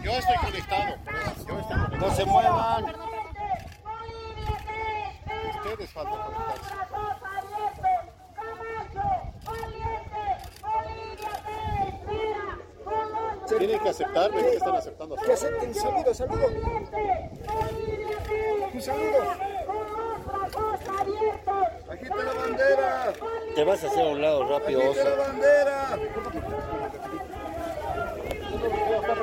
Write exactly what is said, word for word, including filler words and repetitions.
Yo estoy conectado. Yo estoy conectado. No se muevan. Ustedes faltan conectarse. Tienen que aceptar, ven que están aceptando. Que acepten, saludo, saludo. Un saludo. Agita la bandera. Te vas a hacer a un lado rápido, Agita oso. la bandera.